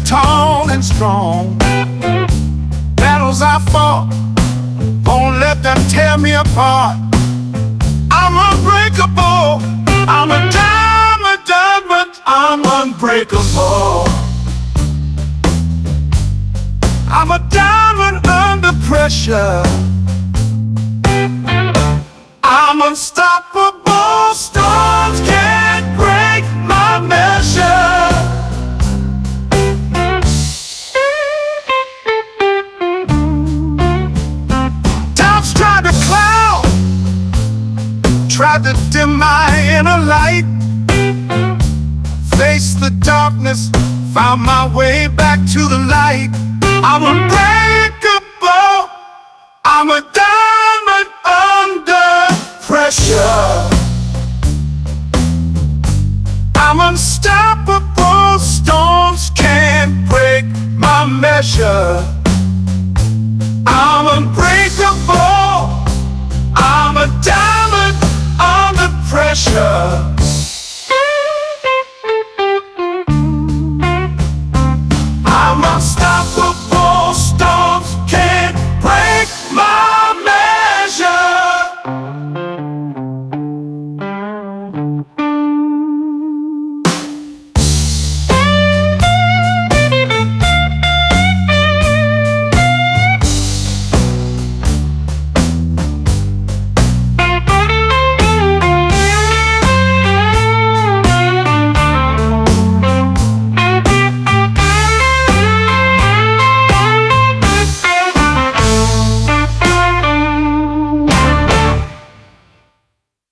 tall and strong. Battles I fought, won't let them tear me apart. I'm unbreakable, I'm a diamond, I'm unbreakable. I'm a diamond under pressure. I'm unstoppable, storms can't break my measure. Times tried to cloud, tried to dim my inner light. Faced the darkness, found my way back to the light. I'm unbreakable, I'm a diamond under pressure. I'm unstoppable, storms can't break my measure.